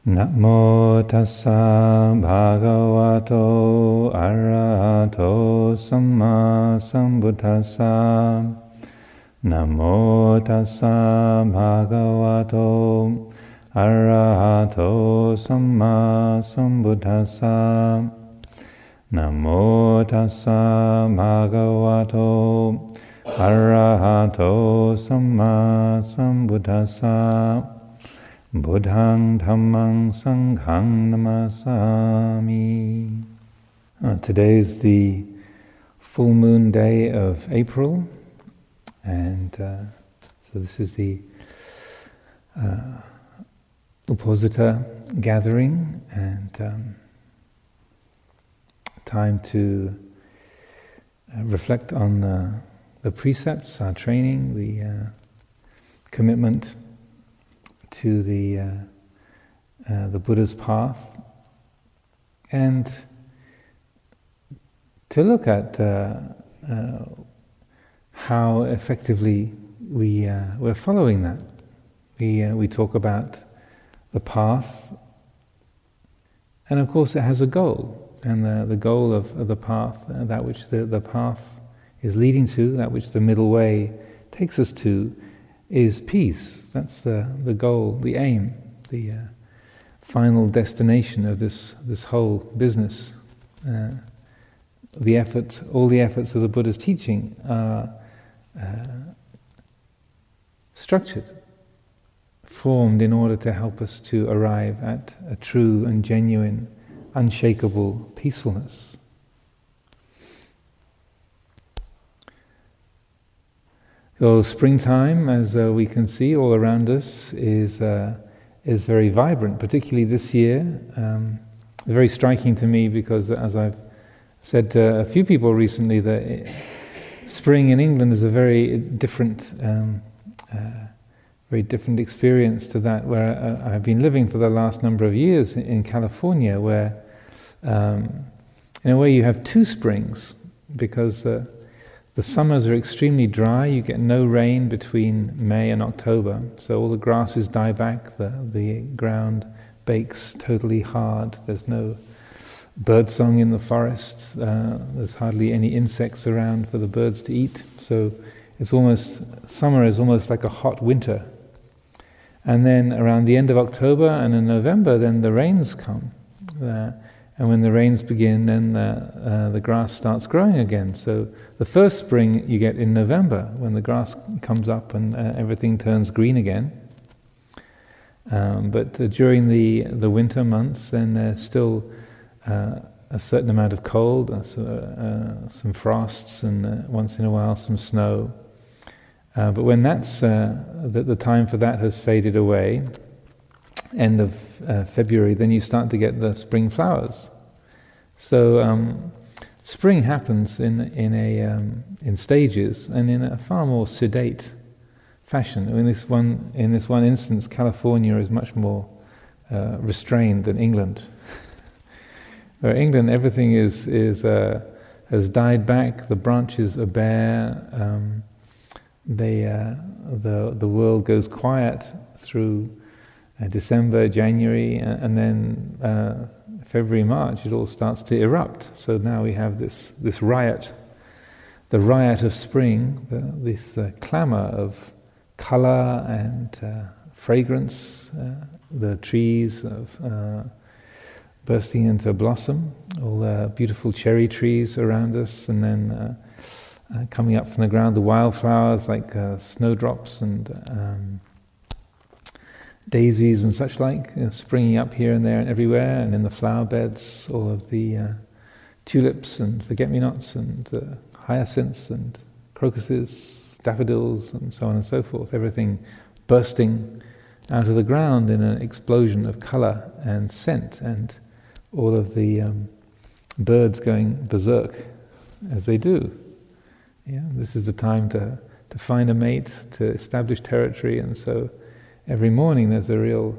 Namo tassa bhagavato arahato samma sambuddhassa. Namo tassa bhagavato arahato samma sambuddhassa. Namo tassa bhagavato arahato samma sambuddhassa. Buddhang dhammang sanghang namasami. Today is the full moon day of April, and so this is the Uposatha gathering, and time to reflect on the precepts, our training, the commitment to the Buddha's path, and to look at how effectively we're following that. We talk about the path, and of course it has a goal, and the goal of the path, that which the path is leading to, that which the middle way takes us to, is peace. That's the goal, the aim, the final destination of this whole business. The efforts, all the efforts of the Buddha's teaching are structured, formed in order to help us to arrive at a true and genuine, unshakable peacefulness. Well, springtime, as we can see all around us, is very vibrant, particularly this year. Very striking to me because, as I've said to a few people recently, that spring in England is a very different experience to that where I've been living for the last number of years in California, where in a way you have two springs, because the summers are extremely dry. You get no rain between May and October, so all the grasses die back, the ground bakes totally hard, there's no birdsong in the forest, there's hardly any insects around for the birds to eat, so summer is almost like a hot winter. And then around the end of October and in November, then the rains come. And when the rains begin, then the grass starts growing again. So the first spring you get in November, when the grass comes up and everything turns green again. But during the winter months, then there's still a certain amount of cold, some frosts, and once in a while some snow. But when the time for that has faded away, end of February, then you start to get the spring flowers. So spring happens in stages and in a far more sedate fashion. I mean, in this one instance, California is much more restrained than England. Where England, everything has died back. The branches are bare. The world goes quiet through December, January, and then February, March, it all starts to erupt. So now we have this riot, the riot of spring, this clamor of color and fragrance, the trees bursting into blossom, all the beautiful cherry trees around us, and then coming up from the ground, the wildflowers like snowdrops and daisies and such like, springing up here and there and everywhere, and in the flower beds, all of the tulips and forget-me-nots and hyacinths and crocuses, daffodils and so on and so forth, everything bursting out of the ground in an explosion of colour and scent, and all of the birds going berserk as they do. Yeah, this is the time to find a mate, to establish territory, and so every morning there's a real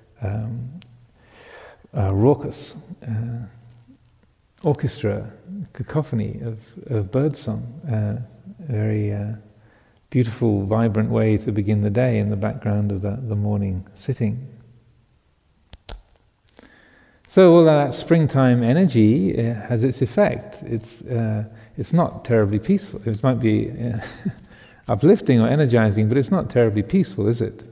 raucous orchestra, cacophony of birdsong, very beautiful, vibrant way to begin the day in the background of the morning sitting. So all that springtime energy has its effect. It's not terribly peaceful. It might be uplifting or energizing, but it's not terribly peaceful, is it?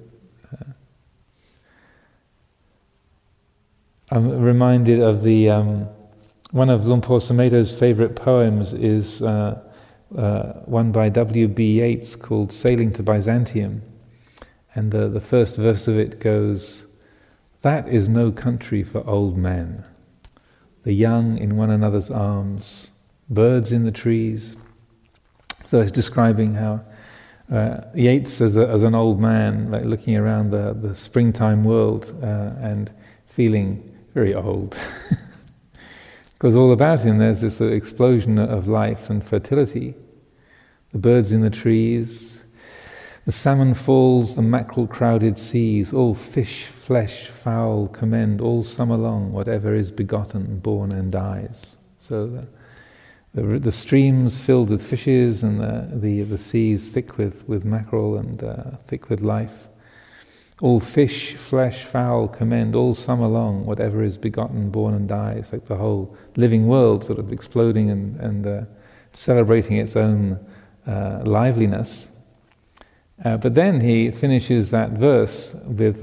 I'm reminded of the one of Luang Por Sumedho's favorite poems is one by W.B. Yeats called "Sailing to Byzantium," and the first verse of it goes, "That is no country for old men, the young in one another's arms, birds in the trees." So it's describing how Yeats, as an old man, like looking around the springtime world and feeling very old, because all about him there's this explosion of life and fertility. The birds in the trees, the salmon falls, the mackerel-crowded seas, all fish, flesh, fowl commend all summer long whatever is begotten, born and dies. So the streams filled with fishes, and the seas thick with mackerel and thick with life. All fish, flesh, fowl commend all summer long whatever is begotten, born and dies. Like the whole living world sort of exploding and celebrating its own liveliness. But then he finishes that verse with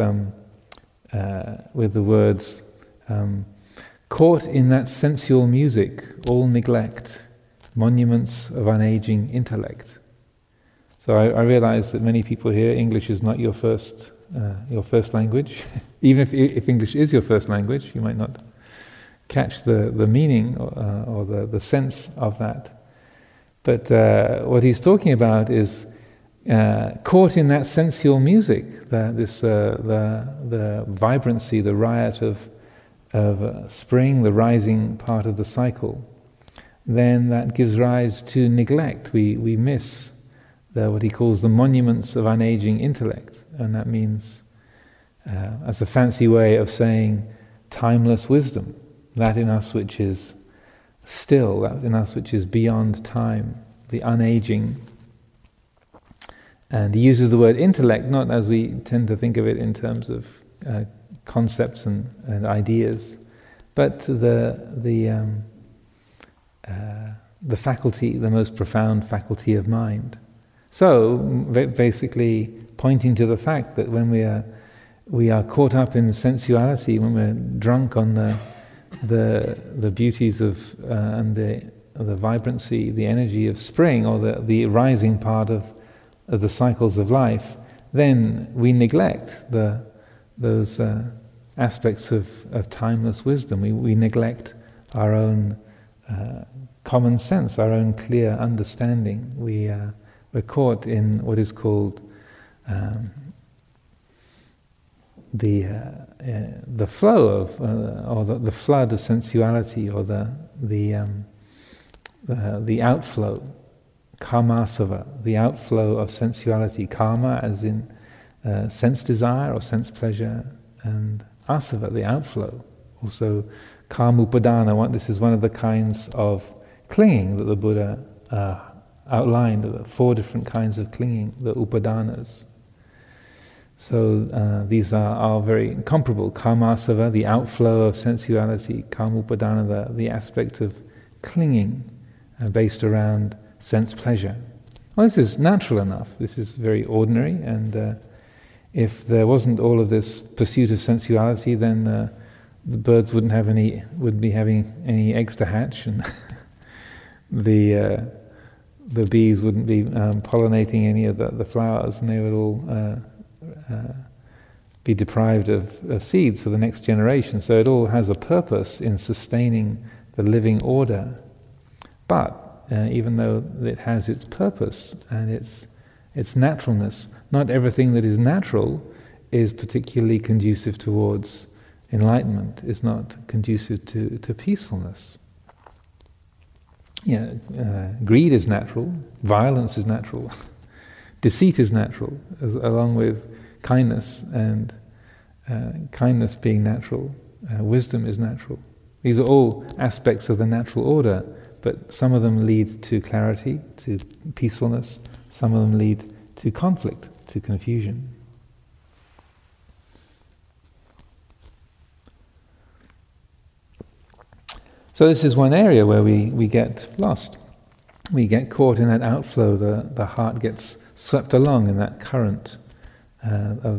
the words, "Caught in that sensual music, all neglect, monuments of unaging intellect." So I realize that many people here, English is not your first language. Even if English is your first language, you might not catch the meaning or the sense of that. But what he's talking about is caught in that sensual music, the vibrancy, the riot of spring, the rising part of the cycle. Then that gives rise to neglect. We miss what he calls the monuments of unaging intellect, and that means, as a fancy way of saying, timeless wisdom, that in us which is still, that in us which is beyond time, the unaging. And he uses the word intellect not as we tend to think of it in terms of concepts and ideas, but the faculty, the most profound faculty of mind. So basically pointing to the fact that when we are caught up in sensuality, when we're drunk on the beauties of and the vibrancy, the energy of spring, or the rising part of the cycles of life, then we neglect those aspects of timeless wisdom. We neglect our own common sense, our own clear understanding. We're caught in what is called the flow of, or the flood of sensuality, or the outflow, karmasava, the outflow of sensuality. Karma, as in sense desire or sense pleasure, and asava, the outflow. Also, kamupadana. This is one of the kinds of clinging that the Buddha outlined, the 4 different kinds of clinging, the upadanas. So these are very comparable. Kamasava, the outflow of sensuality. Kamupadana, the aspect of clinging based around sense pleasure. Well, this is natural enough. This is very ordinary, and if there wasn't all of this pursuit of sensuality, then the birds wouldn't be having any eggs to hatch, and the bees wouldn't be pollinating any of the flowers, and they would all be deprived of seeds for the next generation. So it all has a purpose in sustaining the living order. But even though it has its purpose and its naturalness, not everything that is natural is particularly conducive towards enlightenment, is not conducive to peacefulness. Greed is natural, violence is natural, deceit is natural, along with kindness, and kindness being natural, wisdom is natural. These are all aspects of the natural order, but some of them lead to clarity, to peacefulness, some of them lead to conflict, to confusion. So this is one area where we get lost. We get caught in that outflow. The heart gets swept along in that current of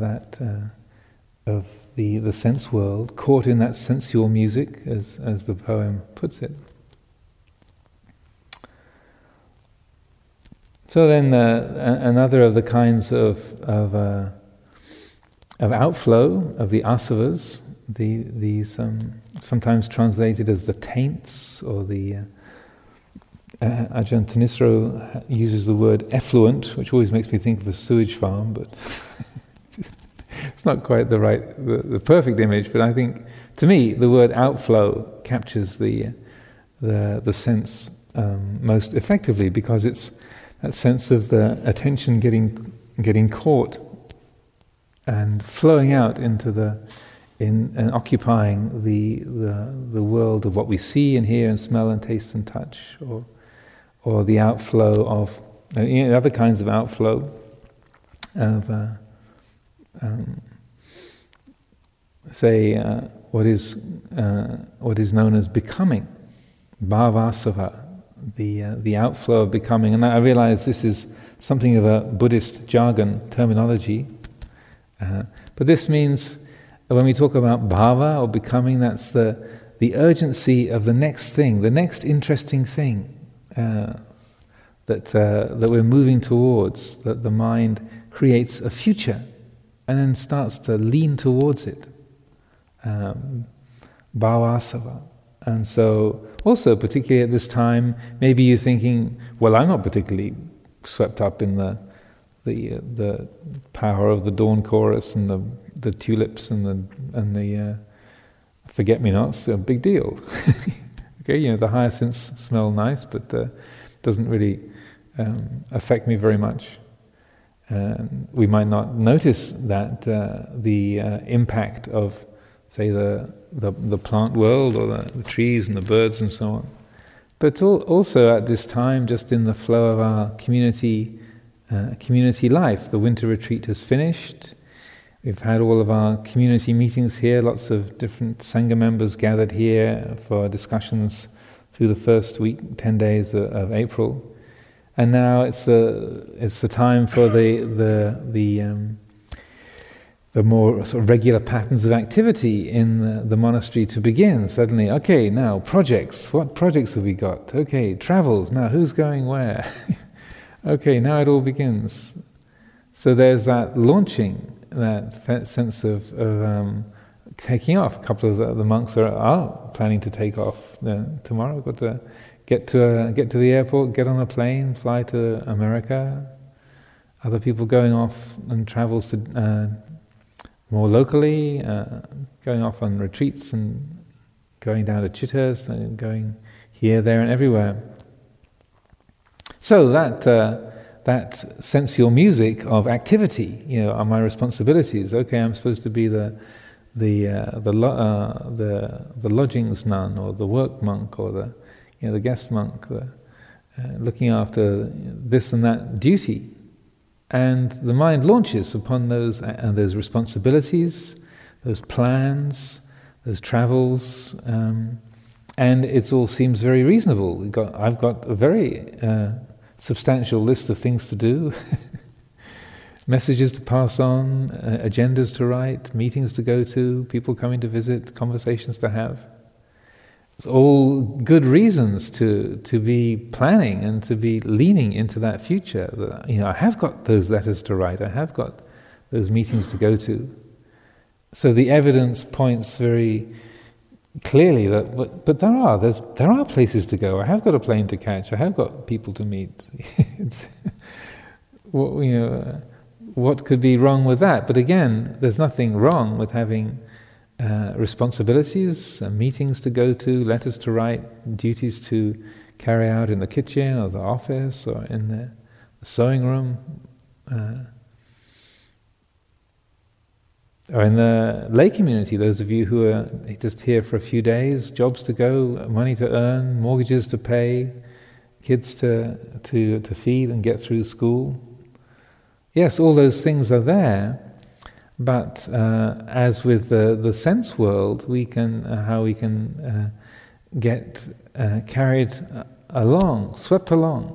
the sense world, caught in that sensual music, as the poem puts it. So then, another of the kinds of outflow of the asavas, these sometimes translated as the taints, or the Ajahn Thanissaro uses the word effluent, which always makes me think of a sewage farm, but it's not quite the perfect image. But I think, to me, the word outflow captures the sense most effectively, because it's that sense of the attention getting caught and flowing out into and occupying the world of what we see and hear and smell and taste and touch, or the outflow of other kinds of outflow of what is known as becoming, bhavasava, the outflow of becoming. And I realize this is something of a Buddhist jargon terminology, but this means, when we talk about bhava or becoming, that's the urgency of the next thing, the next interesting thing that we're moving towards, that the mind creates a future and then starts to lean towards it. Bhavasava. And so, also particularly at this time, maybe you're thinking, well, I'm not particularly swept up in the power of the dawn chorus and the tulips and the forget-me-nots. A big deal. Okay, the hyacinths smell nice, but doesn't really affect me very much. We might not notice that the impact of, say, the plant world, or the trees and the birds and so on. But also at this time, just in the flow of our community life, the winter retreat has finished. We've had all of our community meetings here, lots of different Sangha members gathered here for discussions through the first week, 10 days of April. And now it's the time for the more sort of regular patterns of activity in the monastery to begin. Suddenly, okay, now projects. What projects have we got? Okay, travels. Now who's going where? Okay, now it all begins. So there's that launching, that sense of taking off. A couple of the monks are planning to take off tomorrow. Got to get to the airport, get on a plane, fly to America. Other people going off on travels to more locally, going off on retreats and going down to Chittas and going here, there, and everywhere. So that sensual music of activity, are my responsibilities. Okay, I'm supposed to be the lodgings nun, or the work monk, or the guest monk, looking after this and that duty. And the mind launches upon those responsibilities, those plans, those travels, and it all seems very reasonable. I've got a very substantial list of things to do, messages to pass on, agendas to write, meetings to go to, people coming to visit, conversations to have. It's all good reasons to be planning and to be leaning into that future. I have got those letters to write, I have got those meetings to go to. So the evidence points very clearly that, but there are places to go. I have got a plane to catch. I have got people to meet. What could be wrong with that? But again, there's nothing wrong with having responsibilities, meetings to go to, letters to write, duties to carry out in the kitchen or the office or in the sewing room, or in the lay community. Those of you who are just here for a few days, jobs to go, money to earn, mortgages to pay, kids to feed and get through school. Yes, all those things are there. But as with the sense world, how we can get carried along, swept along,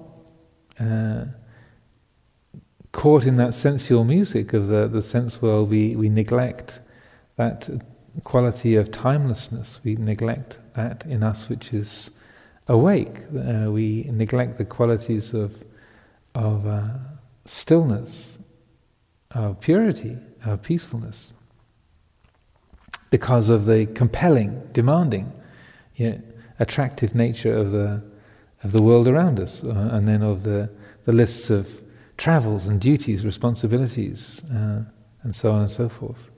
caught in that sensual music of the sense world. We neglect that quality of timelessness. We neglect that in us which is awake. We neglect the qualities of stillness, of purity, of peacefulness, because of the compelling, demanding, yet attractive nature of the world around us, and then of the lists of travels and duties, responsibilities, and so on and so forth.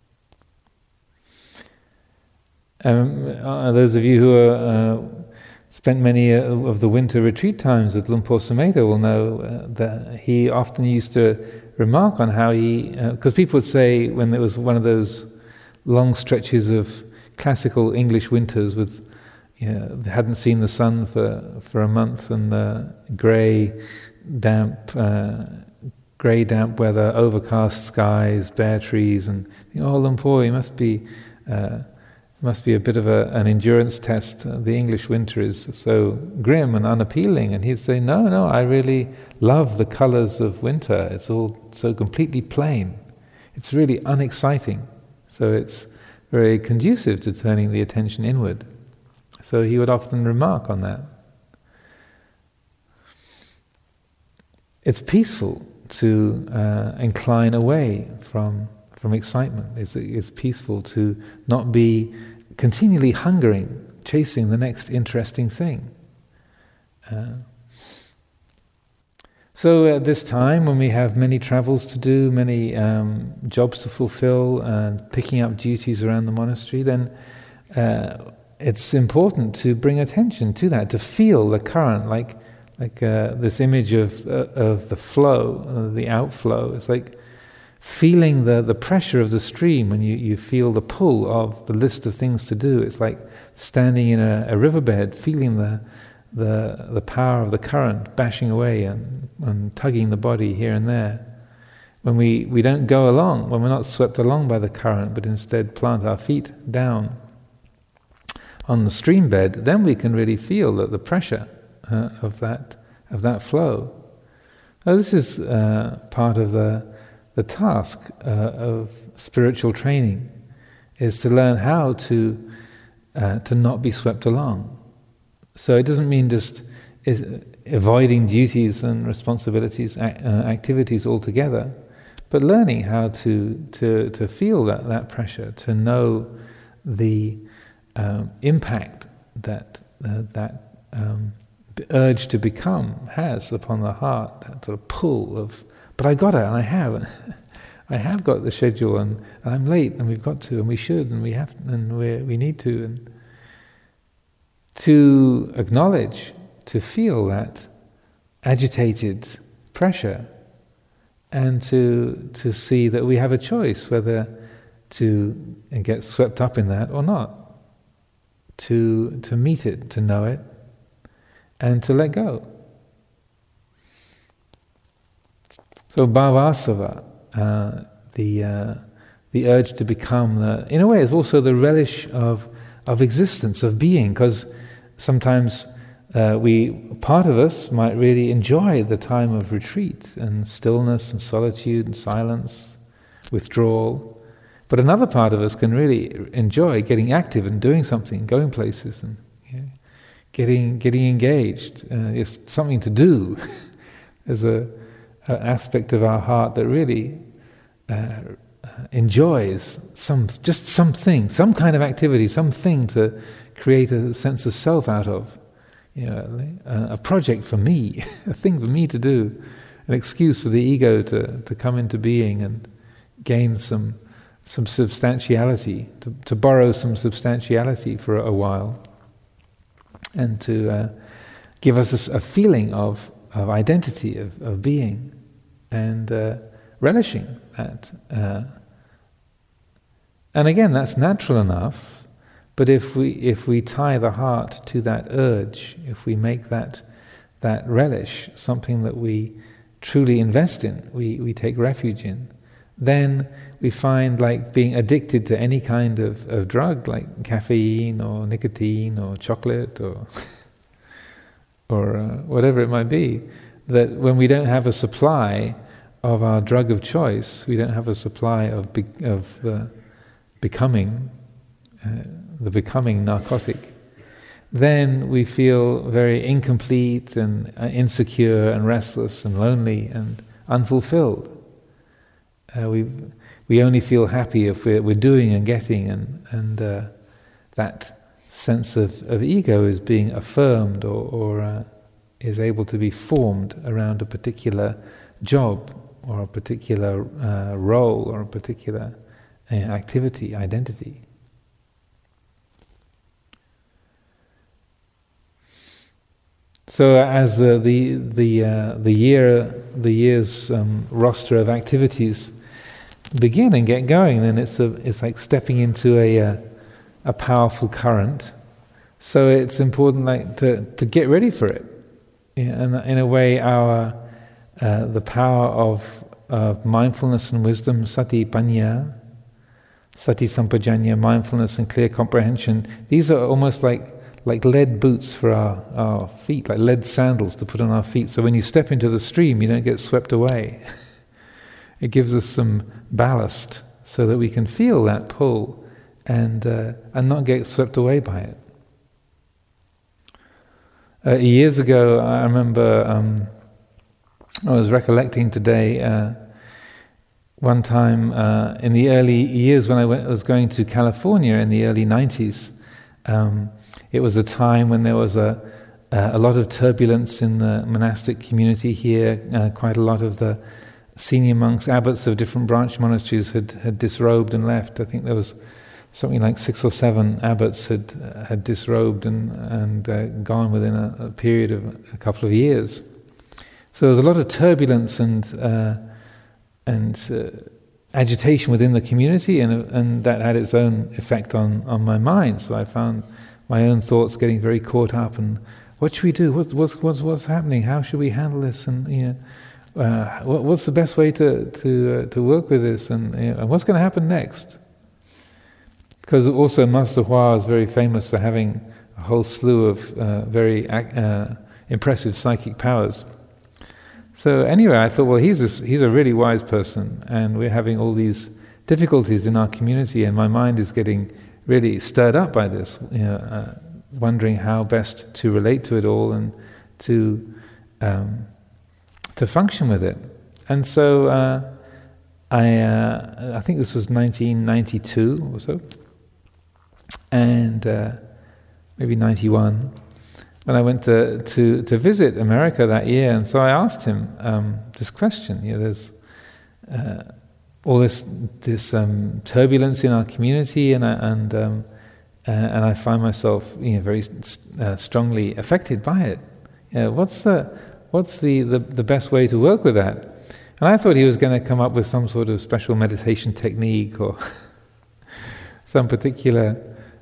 Those of you who spent many of the winter retreat times with Luang Por Sumedho will know that he often used to remark on how because people would say when there was one of those long stretches of classical English winters with, they hadn't seen the sun for a month, and the grey, damp weather, overcast skies, bare trees, and Luang Por, he must be a bit of an endurance test. The English winter is so grim and unappealing. And he'd say, no, I really love the colours of winter. It's all so completely plain. It's really unexciting. So it's very conducive to turning the attention inward. So he would often remark on that. It's peaceful to incline away from excitement. It's peaceful to not be continually hungering, chasing the next interesting thing. So at this time, when we have many travels to do, many jobs to fulfill, and picking up duties around the monastery, then it's important to bring attention to that, to feel the current, like this image of the flow, the outflow. It's like feeling the pressure of the stream when you feel the pull of the list of things to do. It's like standing in a riverbed, feeling the power of the current bashing away and tugging the body here and there. When we don't go along, when we're not swept along by the current, but instead plant our feet down on the stream bed, then we can really feel the pressure of that flow. Now, this is part of the task of spiritual training, is to learn how to not be swept along. So it doesn't mean just avoiding duties and responsibilities, activities altogether, but learning how to feel that pressure, to know the impact that the urge to become has upon the heart, that sort of pull of, but I got it, and I have got the schedule, and I'm late, and we've got to, and we should, and we have, and we need to, and to acknowledge, to feel that agitated pressure, and to see that we have a choice whether to get swept up in that or not, to meet it, to know it, and to let go. So bhavasava, the urge to become, in a way, is also the relish of existence, of being, because sometimes part of us might really enjoy the time of retreat and stillness and solitude and silence, withdrawal, but another part of us can really enjoy getting active and doing something, going places, and getting engaged. It's something to do. There's an aspect of our heart that really enjoys something, some kind of activity, something to create a sense of self out of. A project for me, a thing for me to do, an excuse for the ego to come into being and gain some substantiality, to borrow some substantiality for a while, and to give us a feeling of identity, of being, and relishing that. And again, that's natural enough. But if we tie the heart to that urge, if we make that relish something that we truly invest in, we take refuge in, then we find like being addicted to any kind of drug, like caffeine or nicotine or chocolate or whatever it might be, that when we don't have a supply of our drug of choice, we don't have a supply of the becoming narcotic, then we feel very incomplete and insecure and restless and lonely and unfulfilled. We only feel happy if we're doing and getting, and that sense of ego is being affirmed or is able to be formed around a particular job or a particular role or a particular activity, identity. So as the year's roster of activities begin and get going, then it's like stepping into a powerful current. So it's important like to get ready for it. And in a way, the power of mindfulness and wisdom, sati panya, sati sampajanya, mindfulness and clear comprehension. These are almost like lead boots for our feet, like lead sandals to put on our feet. So when you step into the stream, you don't get swept away. It gives us some ballast so that we can feel that pull and not get swept away by it. Years ago, I remember I was recollecting today one time in the early years when I was going to California in the early 90s. It was a time when there was a lot of turbulence in the monastic community here. Quite a lot of the senior monks, abbots of different branch monasteries had disrobed and left. I think there was something like 6 or 7 abbots had disrobed and gone within a period of a couple of years. So there was a lot of turbulence and agitation within the community, and that had its own effect on my mind. So I found my own thoughts getting very caught up. And what should we do? What's happening? How should we handle this? And what's the best way to work with this? And what's going to happen next? Because also Master Hua is very famous for having a whole slew of very impressive psychic powers. So anyway, I thought, well, he's a really wise person, and we're having all these difficulties in our community, and my mind is getting really stirred up by this, wondering how best to relate to it all and to function with it. And so I think this was 1992 or so, and maybe 91. When I went to visit America that year, and so I asked him this question. There's all this turbulence in our community, and I find myself very strongly affected by it. What's the best way to work with that? And I thought he was going to come up with some sort of special meditation technique or some particular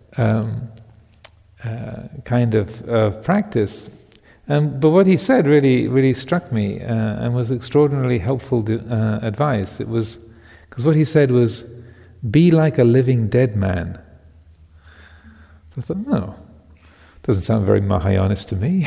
kind of practice, but what he said really struck me and was extraordinarily helpful advice. It was because what he said was, "Be like a living dead man." I thought, no, doesn't sound very Mahayanist to me.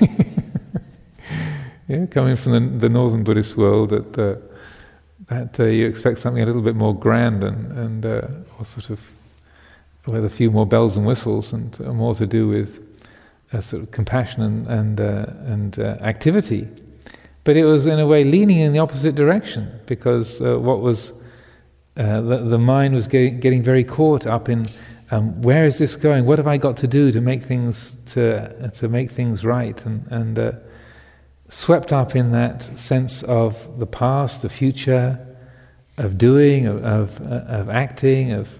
Coming from the northern Buddhist world, that you expect something a little bit more grand and or sort of with a few more bells and whistles and more to do with sort of compassion and activity. But it was in a way leaning in the opposite direction, because what was the mind was getting very caught up in where is this going? What have I got to do to make things make things right? And swept up in that sense of the past, the future, of doing, of acting, of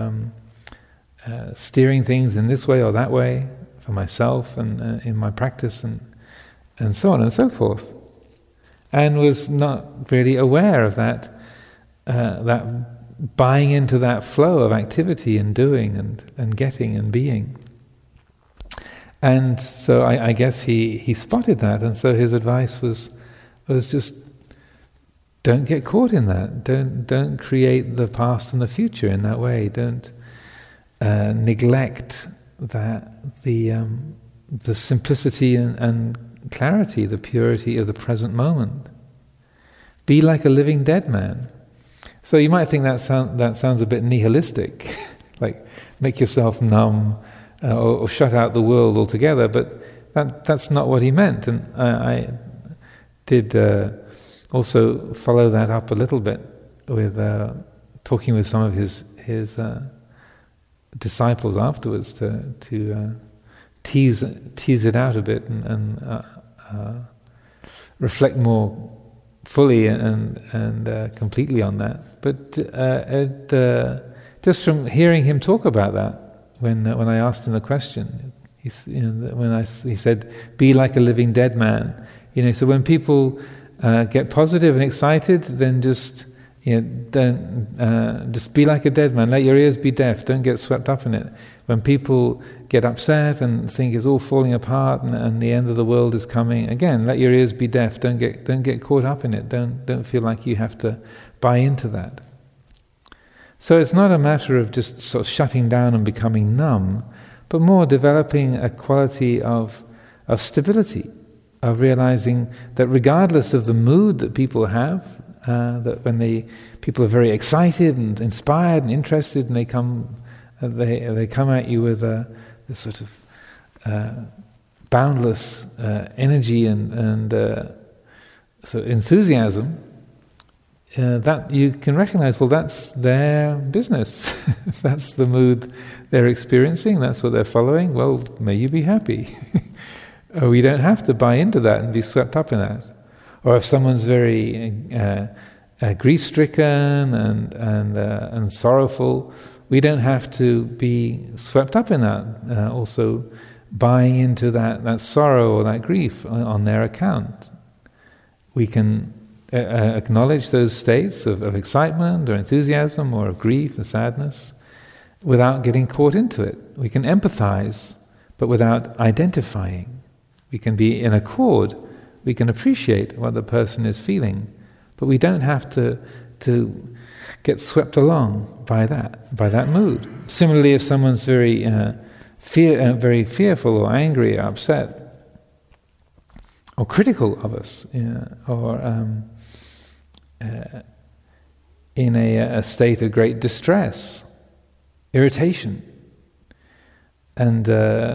steering things in this way or that way for myself and in my practice and so on and so forth, and was not really aware of that buying into that flow of activity and doing and getting and being. And so I guess he spotted that, and so his advice was just don't get caught in that. Don't create the past and the future in that way. Don't neglect that the simplicity and clarity, the purity of the present moment. Be like a living dead man. So you might think that sounds a bit nihilistic, like make yourself numb or shut out the world altogether. But that's not what he meant. And I did also follow that up a little bit with talking with some of his disciples afterwards to tease it out a bit and reflect more fully and completely on that. But just from hearing him talk about that, when I asked him the question, he said, "Be like a living dead man." So when people get positive and excited, then just don't just be like a dead man. Let your ears be deaf. Don't get swept up in it. When people get upset and think it's all falling apart and the end of the world is coming, again, let your ears be deaf. Don't get caught up in it. Don't feel like you have to buy into that. So it's not a matter of just sort of shutting down and becoming numb, but more developing a quality of stability, of realizing that regardless of the mood that people have, that when people are very excited and inspired and interested, and they come at you with this sort of boundless energy and so enthusiasm, that you can recognize, well, that's their business. That's the mood they're experiencing. That's what they're following. Well, may you be happy. We don't have to buy into that and be swept up in that. Or if someone's very grief-stricken and sorrowful, we don't have to be swept up in that. Also, buying into that sorrow or that grief on their account. We can acknowledge those states of excitement or enthusiasm or of grief or sadness without getting caught into it. We can empathize, but without identifying. We can be in accord. We can appreciate what the person is feeling, but we don't have to get swept along by that mood. Similarly, if someone's very fearful or angry or upset or critical of us, or in a state of great distress, irritation, and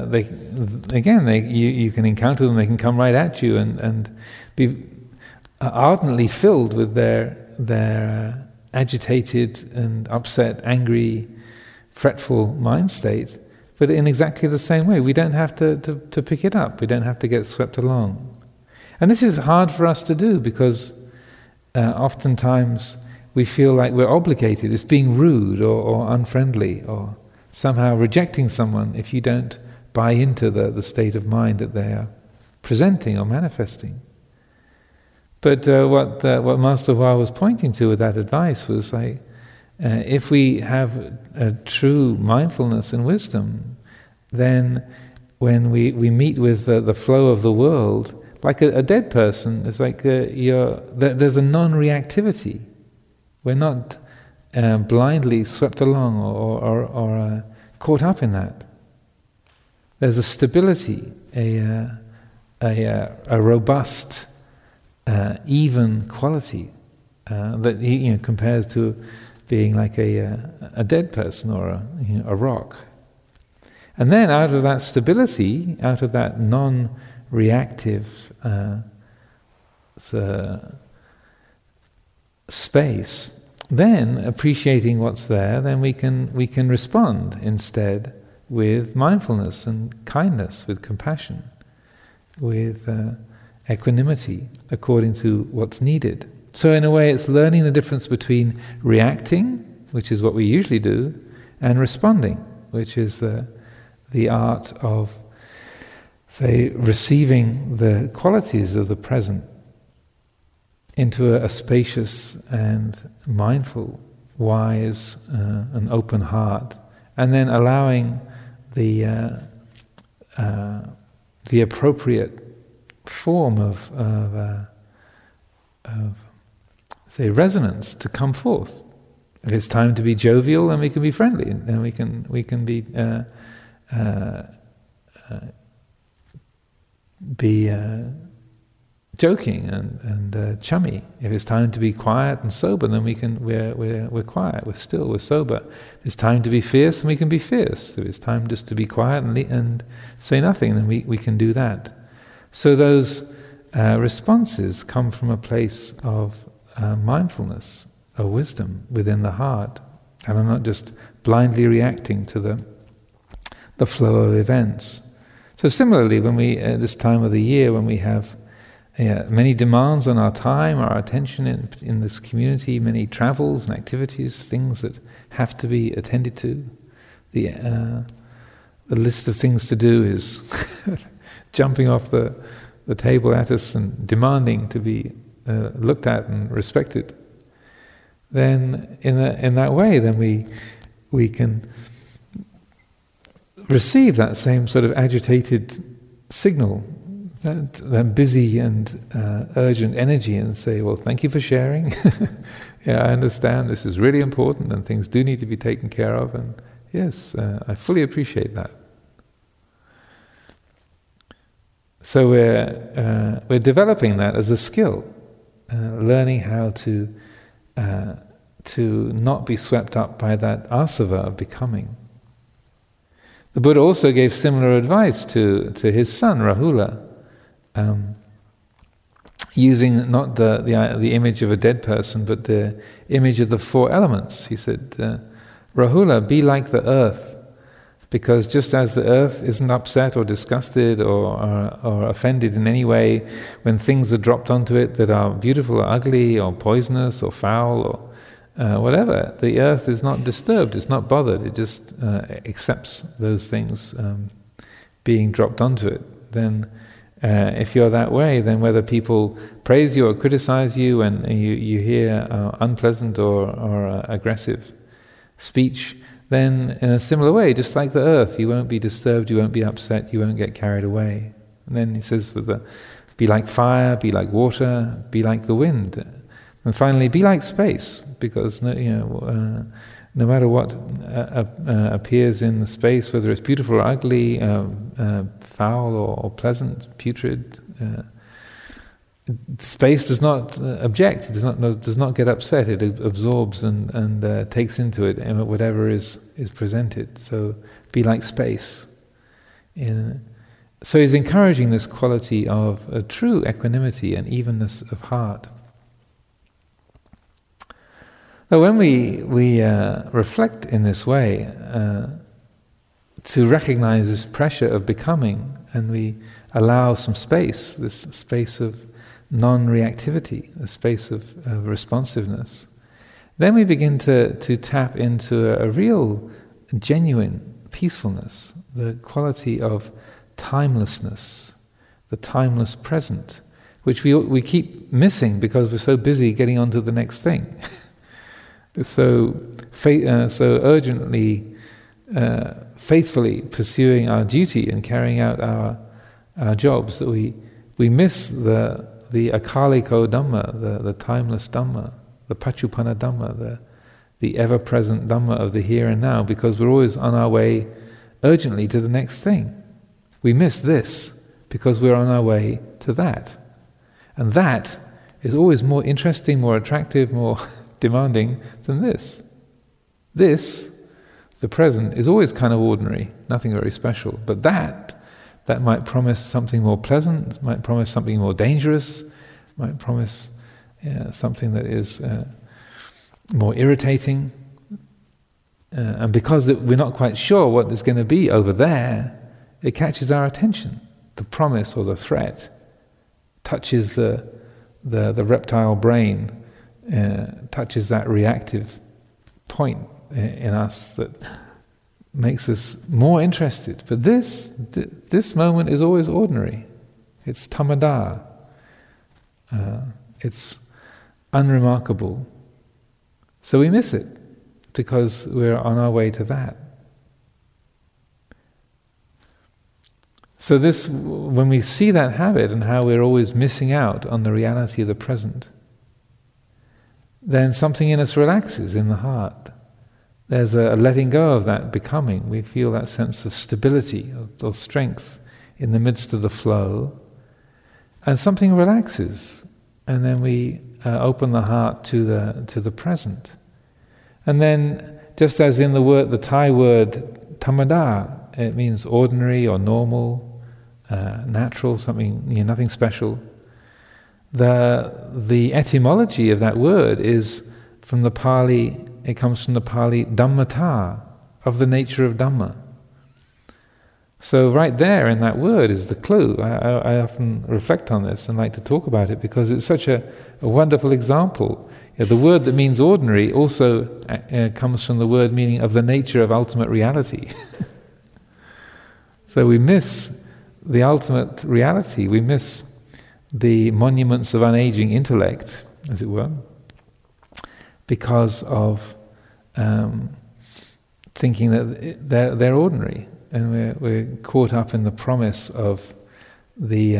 you can encounter them. They can come right at you and be ardently filled with their agitated and upset, angry, fretful mind state. But in exactly the same way, we don't have to pick it up. We don't have to get swept along. And this is hard for us to do because oftentimes we feel like we're obligated. It's being rude or unfriendly or somehow rejecting someone if you don't buy into the state of mind that they are presenting or manifesting. But what Master Hua was pointing to with that advice was like, if we have a true mindfulness and wisdom, then when we meet with the flow of the world, like a dead person, it's like there's a non-reactivity. We're not blindly swept along or caught up in that. There's a stability, a robust, even quality that compares to being like a dead person or a rock. And then out of that stability, out of that non-reactive space, then appreciating what's there, then we can respond instead with mindfulness and kindness, with compassion, with equanimity, according to what's needed. So in a way, it's learning the difference between reacting, which is what we usually do, and responding, which is the art of, say, receiving the qualities of the present into a spacious and mindful, wise and open heart, and then allowing the appropriate form of say, resonance to come forth. If it's time to be jovial, then we can be friendly, and we can be joking and chummy. If it's time to be quiet and sober, then we're quiet, we're still, we're sober. If it's time to be fierce, then we can be fierce. If it's time just to be quiet and say nothing, then we can do that. So those responses come from a place of mindfulness, of wisdom within the heart, and are not just blindly reacting to the flow of events. So similarly, when we at this time of the year, when we have many demands on our time, our attention in this community, many travels and activities, things that have to be attended to, the list of things to do is jumping off the table at us and demanding to be looked at and respected. Then in that way, then we can receive that same sort of agitated signal, that busy and urgent energy, and say, well, thank you for sharing. Yeah, I understand this is really important and things do need to be taken care of, and yes, I fully appreciate that. So we're developing that as a skill, learning how to not be swept up by that asava of becoming. The Buddha also gave similar advice to his son Rahula, using not the image of a dead person, but the image of the four elements. He said, Rahula, be like the earth, because just as the earth isn't upset or disgusted or offended in any way when things are dropped onto it that are beautiful or ugly or poisonous or foul or whatever, the earth is not disturbed, it's not bothered, it just accepts those things being dropped onto it. Then if you're that way, then whether people praise you or criticize you and you hear unpleasant or aggressive speech, then in a similar way, just like the earth, you won't be disturbed, you won't be upset, you won't get carried away. And then he says, be like fire, be like water, be like the wind. And finally, be like space, because no matter what appears in the space, whether it's beautiful or ugly, foul or pleasant, putrid, space does not object. It does not get upset. It absorbs and takes into it whatever is presented. So be like space. So he's encouraging this quality of a true equanimity and evenness of heart. Now, when we reflect in this way, to recognize this pressure of becoming, and we allow some space, this space of non-reactivity, a space of responsiveness, then we begin to tap into a real, genuine peacefulness, the quality of timelessness, the timeless present, which we keep missing because we're so busy getting on to the next thing. So urgently, faithfully pursuing our duty and carrying out our jobs that we miss the akaliko Dhamma, the timeless Dhamma, the Paccuppanna Dhamma, the ever-present Dhamma of the here and now, because we're always on our way urgently to the next thing. We miss this because we're on our way to that. And that is always more interesting, more attractive, more demanding than this. This, the present, is always kind of ordinary, nothing very special. But that might promise something more pleasant, might promise something more dangerous, might promise something that is more irritating. And because we're not quite sure what there's going to be over there, it catches our attention. The promise or the threat touches the reptile brain, touches that reactive point in us that makes us more interested. But this moment is always ordinary. It's tammada. It's unremarkable. So we miss it because we're on our way to that. So when we see that habit and how we're always missing out on the reality of the present, then something in us relaxes in the heart. There's a letting go of that becoming. We feel that sense of stability or strength in the midst of the flow, and something relaxes, and then we open the heart to the present. And then, just as in the Thai word "thamada," it means ordinary or normal, natural, something, nothing special. The etymology of that word is from the Pali. It comes from the Pali "dhammata," of the nature of Dhamma. So right there in that word is the clue. I often reflect on this and like to talk about it because it's such a wonderful example. The word that means ordinary also comes from the word meaning of the nature of ultimate reality. So we miss the ultimate reality. We miss the monuments of unaging intellect, as it were, because of thinking that they're ordinary, and we're caught up in the promise of the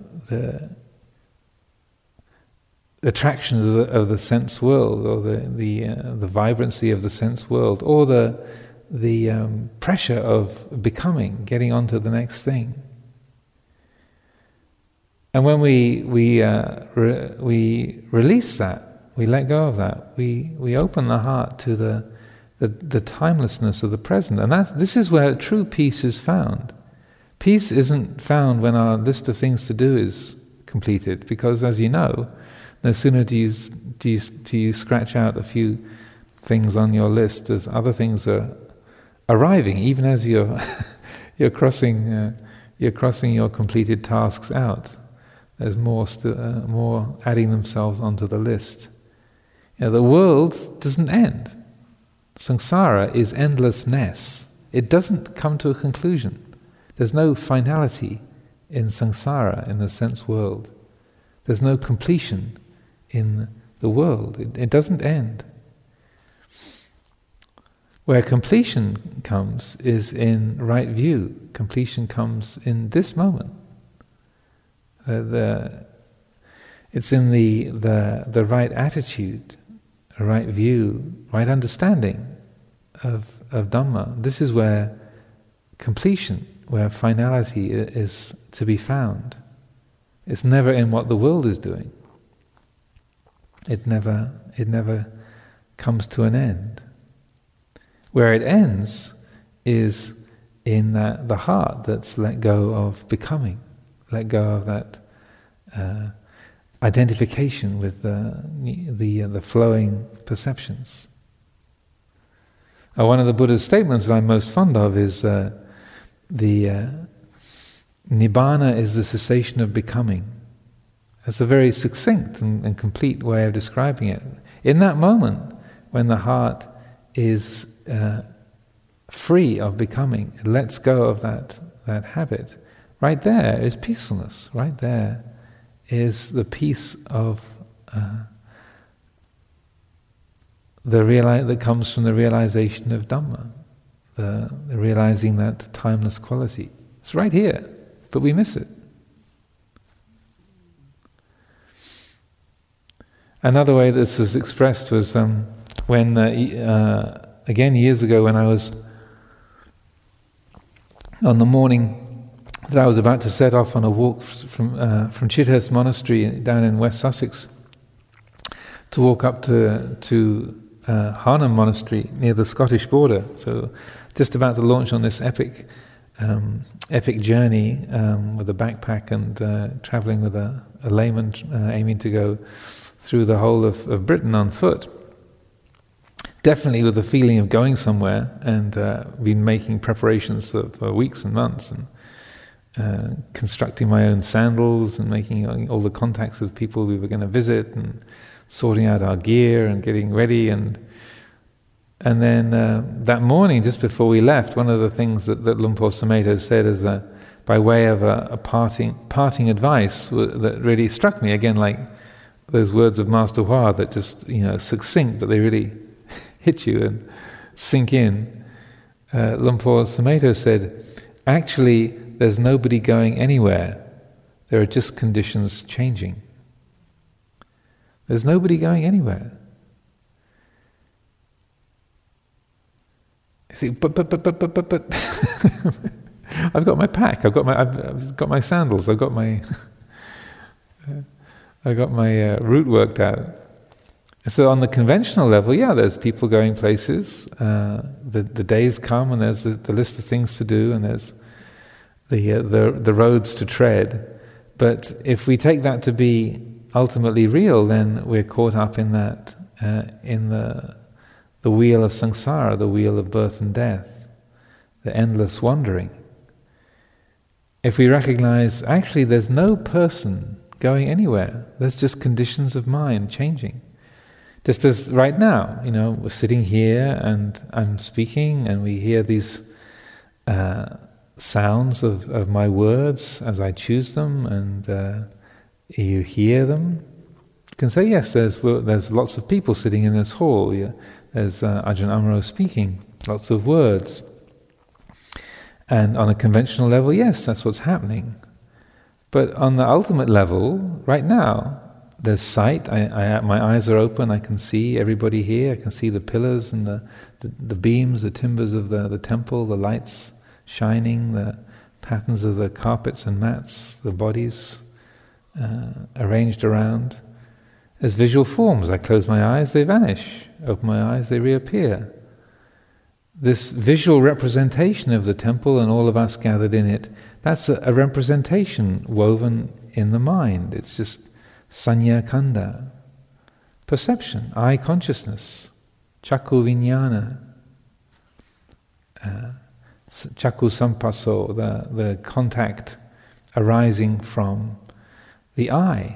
attractions of the sense world, or the vibrancy of the sense world, or the pressure of becoming, getting on to the next thing. And when we release that, we let go of that, we open the heart to the timelessness of the present, and this is where true peace is found. Peace isn't found when our list of things to do is completed, because, as you know, no sooner do you scratch out a few things on your list as other things are arriving, even as you're crossing your completed tasks out. There's more adding themselves onto the list. The world doesn't end. Samsara is endlessness. It doesn't come to a conclusion. There's no finality in samsara, in the sense world. There's no completion in the world. It doesn't end. Where completion comes is in right view. Completion comes in this moment. It's in the right attitude, a right view, right understanding of Dhamma. This is where completion, where finality is to be found. It's never in what the world is doing. It never comes to an end. Where it ends is in the heart that's let go of becoming, let go of that identification with the flowing perceptions. One of the Buddha's statements that I'm most fond of is the Nibbana is the cessation of becoming. That's a very succinct and complete way of describing it. In that moment, when the heart is free of becoming, it lets go of that habit, right there is peacefulness. Right there is the peace of that comes from the realization of Dhamma, the realizing that timeless quality. It's right here, but we miss it. Another way this was expressed was when, again years ago, when I was on the morning that I was about to set off on a walk from Chithurst Monastery down in West Sussex to walk up to Harnham Monastery near the Scottish border. So just about to launch on this epic journey with a backpack and travelling with a layman aiming to go through the whole of Britain on foot. Definitely with the feeling of going somewhere, and been making preparations for weeks and months, and constructing my own sandals and making all the contacts with people we were going to visit, and sorting out our gear and getting ready. And then that morning, just before we left, one of the things that Luang Por Sumedho said as by way of a parting advice that really struck me, again, like those words of Master Hua that just, succinct, but they really hit you and sink in. Luang Por Sumedho said, actually, there's nobody going anywhere. There are just conditions changing. There's nobody going anywhere. I think, but. I've got my pack. I've got my sandals. I've got my route worked out. So on the conventional level, there's people going places. The days come, and there's the list of things to do, and there's the roads to tread. But if we take that to be ultimately real, then we're caught up in that, in the wheel of samsara, the wheel of birth and death, the endless wandering. If we recognize, actually there's no person going anywhere, there's just conditions of mind changing. Just as right now, we're sitting here and I'm speaking and we hear these sounds of my words as I choose them, and you hear them. You can say, yes, there's lots of people sitting in this hall. There's Ajahn Amaro speaking, lots of words. And on a conventional level, yes, that's what's happening. But on the ultimate level, right now, there's sight. My eyes are open. I can see everybody here. I can see the pillars and the beams, the timbers of the temple, the lights shining, the patterns of the carpets and mats, the bodies arranged around. As visual forms, I close my eyes, they vanish. Open my eyes, they reappear. This visual representation of the temple and all of us gathered in it, that's a representation woven in the mind. It's just sanya kanda, perception, eye consciousness, chakku vijnana, chakku sampasso, the contact arising from the eye.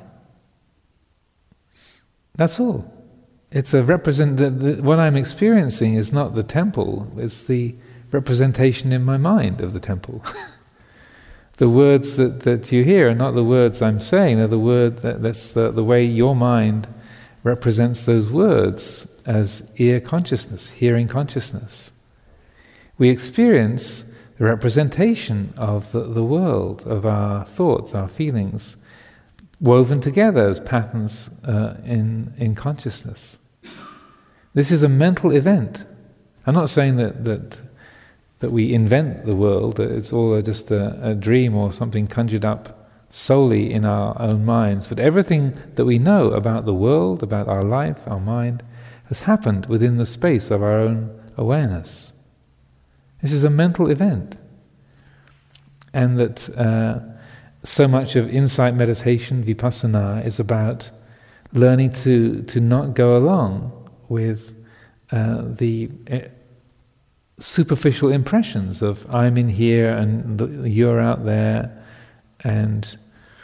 That's all. It's a what I'm experiencing is not the temple, it's the representation in my mind of the temple. The words that you hear are not the words I'm saying, they're that's the way your mind represents those words as ear consciousness, hearing consciousness. We experience the representation of the world, of our thoughts, our feelings, woven together as patterns in consciousness. This is a mental event. I'm not saying that we invent the world, that it's all just a dream or something conjured up solely in our own minds, but everything that we know about the world, about our life, our mind, has happened within the space of our own awareness. This is a mental event. And that so much of insight meditation, vipassana, is about learning to not go along with the superficial impressions of I'm in here and you're out there, and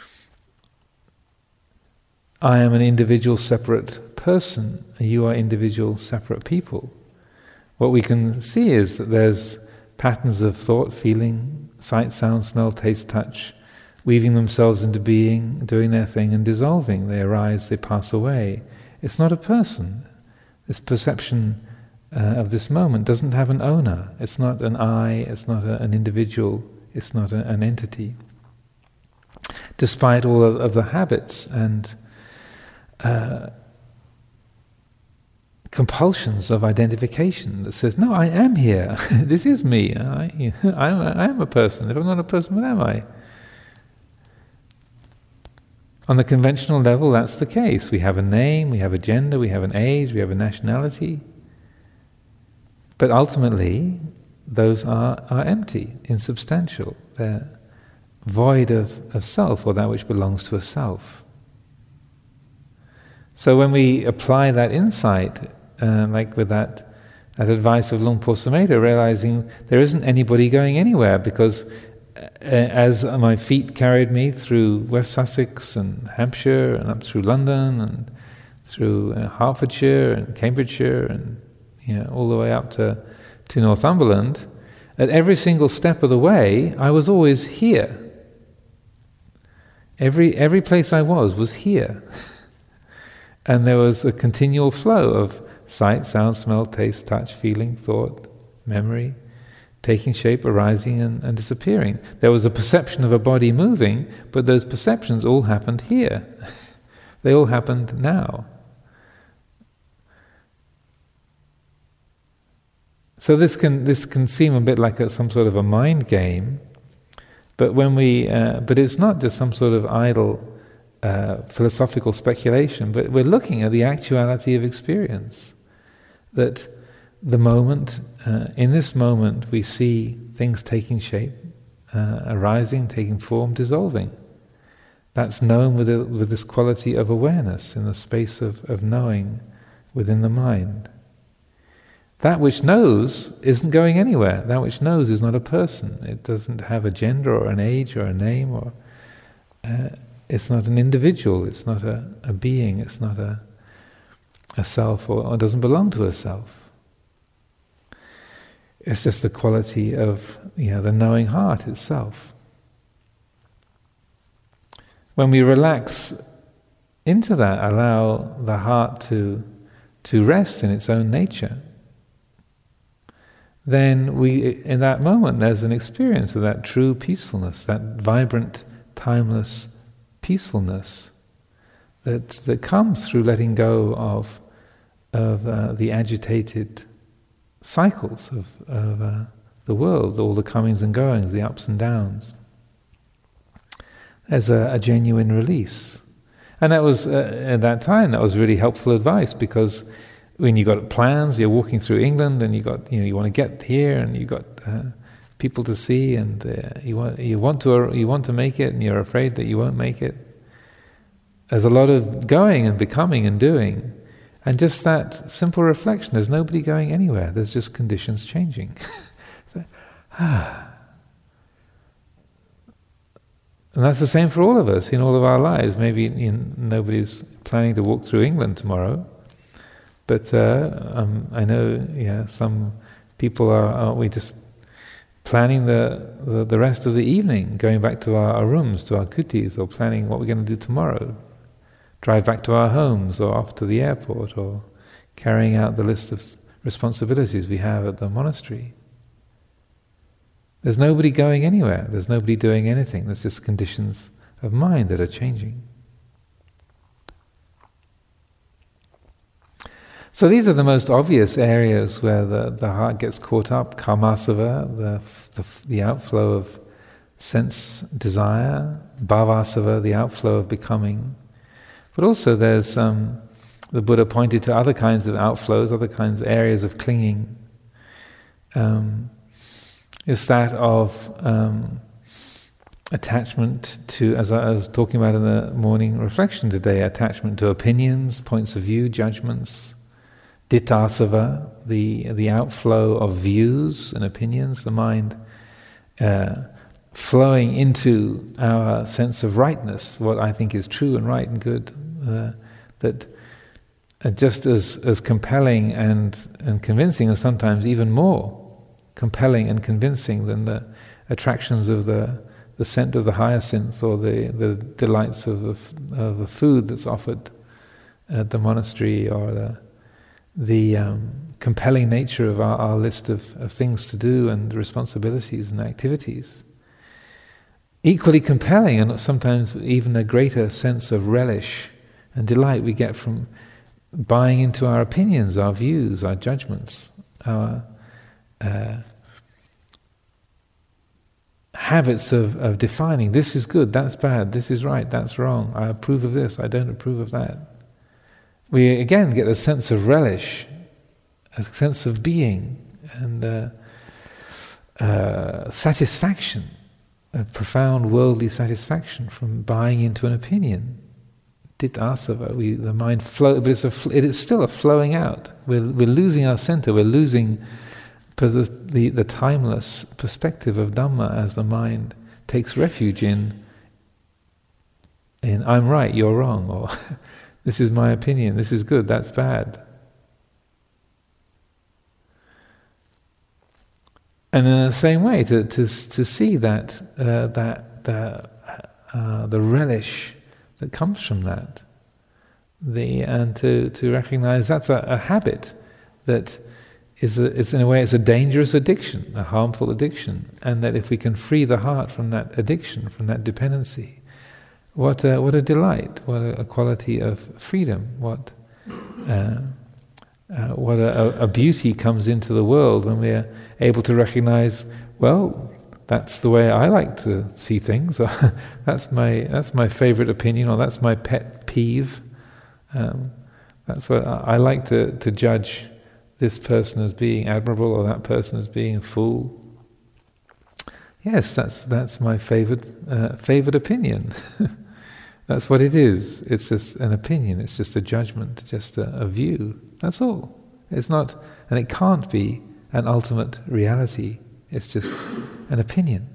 I am an individual separate person and you are individual separate people. What we can see is that there's patterns of thought, feeling, sight, sound, smell, taste, touch, weaving themselves into being, doing their thing and dissolving. They arise, they pass away. It's not a person. This perception of this moment doesn't have an owner. It's not an I, it's not an individual, it's not an entity. Despite all of the habits and compulsions of identification that says, no, I am here, this is me, I am a person. If I'm not a person, what am I? On the conventional level, that's the case. We have a name, we have a gender, we have an age, we have a nationality. But ultimately, those are empty, insubstantial. They're void of self, or that which belongs to a self. So when we apply that insight, like with that advice of Luang Por Sumedho, realizing there isn't anybody going anywhere, because as my feet carried me through West Sussex and Hampshire and up through London and through Hertfordshire and Cambridgeshire and all the way up to Northumberland, at every single step of the way, I was always here. Every place I was here. And there was a continual flow of sight, sound, smell, taste, touch, feeling, thought, memory, taking shape, arising and disappearing. There was a perception of a body moving, but those perceptions all happened here. They all happened now. So this can seem a bit like some sort of a mind game, but but it's not just some sort of idle philosophical speculation. But we're looking at the actuality of experience. That the moment, in this moment, we see things taking shape, arising, taking form, dissolving. That's known with this quality of awareness in the space of knowing within the mind. That which knows isn't going anywhere. That which knows is not a person. It doesn't have a gender or an age or a name, or it's not an individual. It's not a being. It's not a self, or doesn't belong to a self. It's just the quality of the knowing heart itself. When we relax into that, allow the heart to rest in its own nature, then in that moment there's an experience of that true peacefulness, that vibrant, timeless peacefulness that comes through letting go of the agitated cycles of the world, all the comings and goings, the ups and downs. As a genuine release. And that was, at that time, that was really helpful advice, because when you got plans, you're walking through England, and you want to get here, and you got people to see, and you want to make it, and you're afraid that you won't make it. There's a lot of going and becoming and doing, and just that simple reflection. There's nobody going anywhere. There's just conditions changing. And that's the same for all of us in all of our lives. Maybe nobody's planning to walk through England tomorrow, but I know some people are just planning the rest of the evening, going back to our rooms, to our kutis, or planning what we're going to do tomorrow, drive back to our homes, or off to the airport, or carrying out the list of responsibilities we have at the monastery. There's nobody going anywhere. There's nobody doing anything. There's just conditions of mind that are changing. So these are the most obvious areas where the heart gets caught up. Kamasava, the outflow of sense desire. Bhavasava, the outflow of becoming. But also there's, the Buddha pointed to other kinds of outflows, other kinds of areas of clinging. Is that of attachment to, as I was talking about in the morning reflection today, attachment to opinions, points of view, judgments. Ditthasava, the outflow of views and opinions, the mind flowing into our sense of rightness, what I think is true and right and good, that are just as compelling and convincing, and sometimes even more compelling and convincing than the attractions of the scent of the hyacinth, or the delights of a food that's offered at the monastery, or the compelling nature of our list of things to do and responsibilities and activities. Equally compelling, and sometimes even a greater sense of relish and delight we get from buying into our opinions, our views, our judgments, our habits of defining, this is good, that's bad, this is right, that's wrong, I approve of this, I don't approve of that. We again get a sense of relish, a sense of being, and satisfaction, a profound worldly satisfaction from buying into an opinion. Ditthasava, the mind flow, but it is still a flowing out. We're losing our center. We're losing the timeless perspective of Dhamma as the mind takes refuge in I'm right, you're wrong, or this is my opinion, this is good, that's bad. And in the same way, to see that the relish that comes from that, and to recognize that's a habit that is in a way it's a dangerous addiction, a harmful addiction, and that if we can free the heart from that addiction, from that dependency, what a delight, what a quality of freedom, what what a beauty comes into the world when we're able to recognize, well, that's the way I like to see things. That's my favorite opinion, or that's my pet peeve. That's what I like to judge this person as being admirable, or that person as being a fool. Yes, that's my favorite opinion. That's what it is. It's just an opinion. It's just a judgment, just a view. That's all. It's not, and it can't be an ultimate reality. It's just an opinion.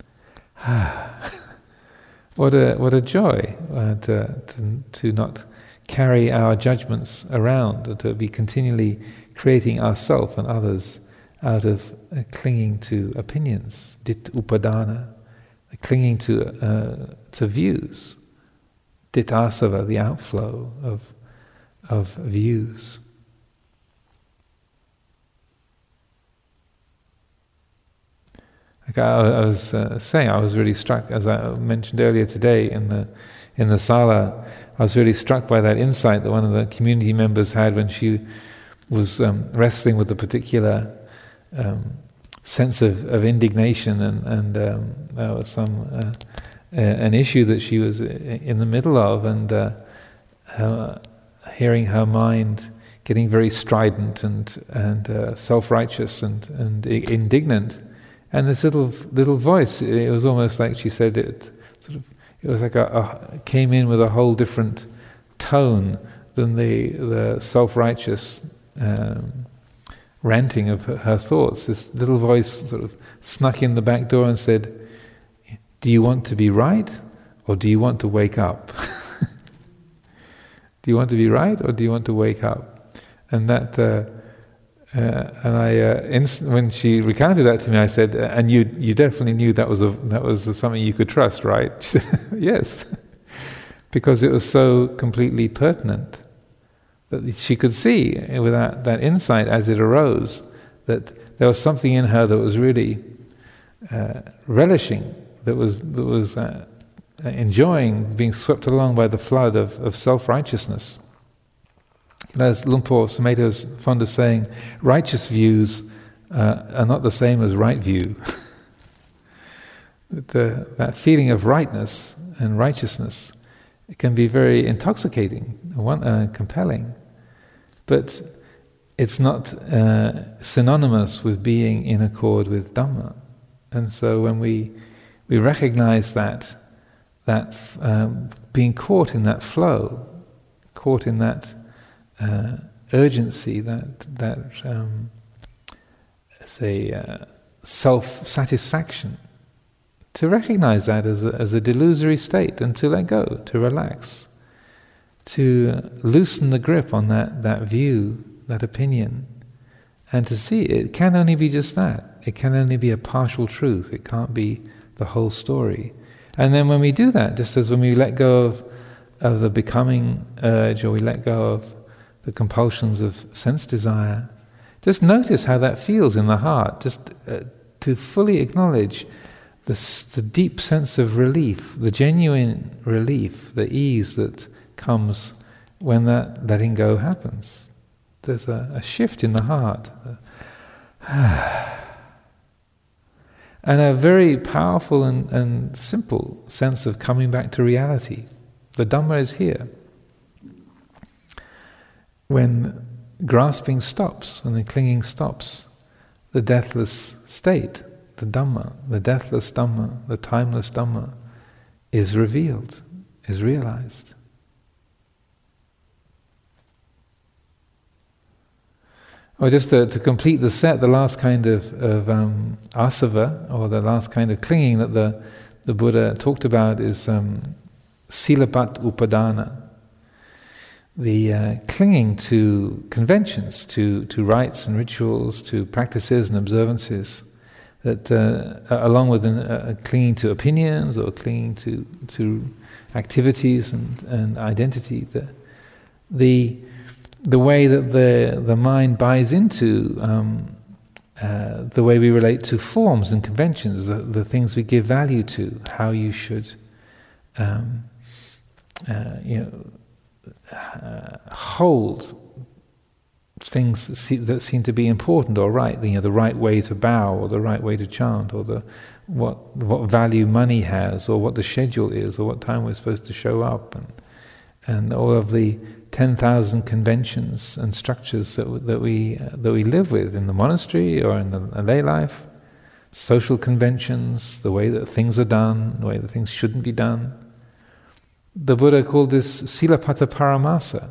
What a joy to not carry our judgments around, to be continually creating ourself and others out of clinging to opinions, dit upadana, clinging to views, dit asava, the outflow of views. Like I was saying, I was really struck, as I mentioned earlier today in the sala. I was really struck by that insight that one of the community members had when she was wrestling with a particular sense of indignation, and there was an issue that she was in the middle of, and hearing her mind getting very strident and self-righteous and indignant. And this little voice, it was almost like she said it was like came in with a whole different tone than the self-righteous ranting of her thoughts. This little voice sort of snuck in the back door and said, "Do you want to be right, or do you want to wake up?" Do you want to be right, or do you want to wake up? And that. And I, when she recounted that to me, I said, "And you definitely knew that was something you could trust, right?" She said, "Yes," because it was so completely pertinent that she could see with that insight as it arose that there was something in her that was really relishing, that was enjoying being swept along by the flood of self-righteousness. And as Luang Por Sumedho is fond of saying, righteous views are not the same as right view. That feeling of rightness and righteousness, it can be very intoxicating, compelling, but it's not synonymous with being in accord with Dhamma. And so when we recognize that being caught in that flow, caught in that urgency, self-satisfaction, to recognize that as a delusory state and to let go, to relax, to loosen the grip on that view, that opinion, and to see it can only be just that. It can only be a partial truth. It can't be the whole story. And then when we do that, just as when we let go of the becoming urge, or we let go of the compulsions of sense desire, just notice how that feels in the heart, just to fully acknowledge the deep sense of relief, the genuine relief, the ease that comes when that letting go happens. There's a shift in the heart. And a very powerful and simple sense of coming back to reality. The Dhamma is here. When grasping stops, when the clinging stops, the deathless state, the Dhamma, the deathless Dhamma, the timeless Dhamma, is revealed, is realized. Or just to complete the set, the last kind of asava, or the last kind of clinging that the Buddha talked about is silapat upadana. The clinging to conventions, to rites and rituals, to practices and observances, that along with clinging to opinions or clinging to activities and identity, the way that the mind buys into the way we relate to forms and conventions, the things we give value to, how you should, hold things that seem to be important or right, the right way to bow or the right way to chant, or what value money has, or what the schedule is, or what time we're supposed to show up, and all of the 10,000 conventions and structures that we live with in the monastery or in the lay life, social conventions, the way that things are done, the way that things shouldn't be done. The Buddha called this Silapata Paramasa.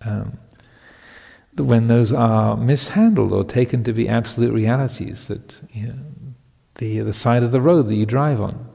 When those are mishandled or taken to be absolute realities, that the side of the road that you drive on,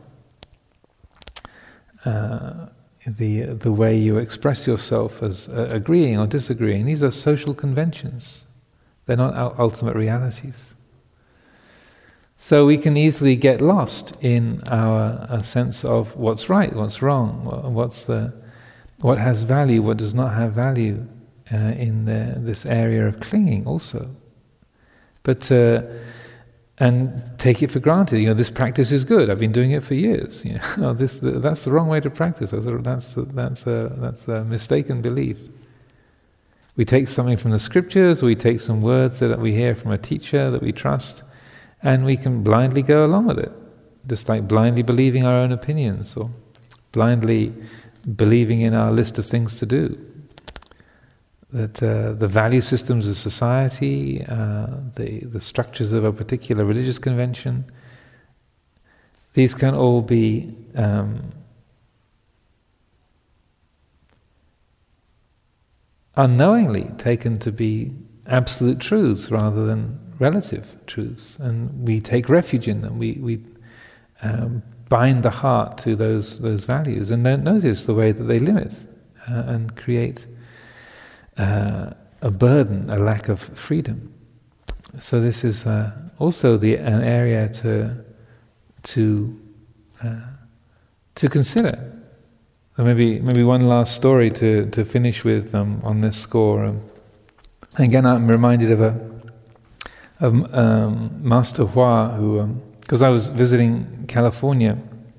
the way you express yourself as agreeing or disagreeing, these are social conventions. They're not ultimate realities. So we can easily get lost in our sense of what's right, what's wrong, what has value, what does not have value in this area of clinging also. But and take it for granted. This practice is good. I've been doing it for years. That's the wrong way to practice. That's a mistaken belief. We take something from the scriptures. We take some words that we hear from a teacher that we trust, and we can blindly go along with it, just like blindly believing our own opinions or blindly believing in our list of things to do. That the value systems of society, the structures of a particular religious convention, these can all be unknowingly taken to be absolute truths rather than relative truths, and we take refuge in them. We bind the heart to those values and don't notice the way that they limit and create a burden, a lack of freedom. So this is also an area to consider. And maybe one last story to finish with on this score. Again, I'm reminded of Master Hua, who because I was visiting California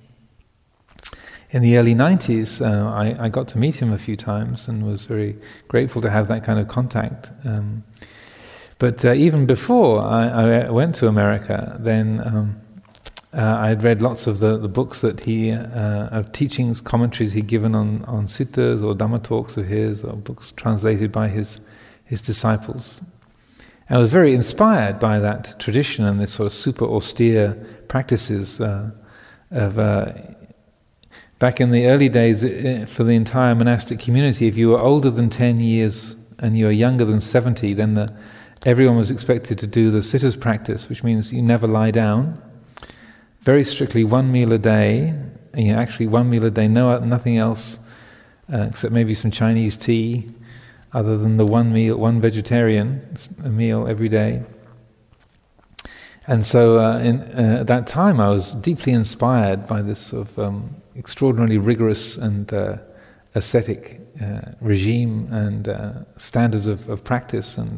in the early 90s, I got to meet him a few times and was very grateful to have that kind of contact. But even before I went to America, then I had read lots of the books that of teachings, commentaries he'd given on suttas or Dhamma talks of his, or books translated by his disciples. I was very inspired by that tradition and this sort of super austere practices of... Back in the early days, for the entire monastic community, if you were older than 10 years and you were younger than 70, then everyone was expected to do the sitters practice, which means you never lie down. Very strictly, 1 meal a day. Actually, 1 meal a day, nothing else except maybe some Chinese tea, other than the one vegetarian meal every day. And so at that time I was deeply inspired by this sort of extraordinarily rigorous and ascetic regime and standards of practice. And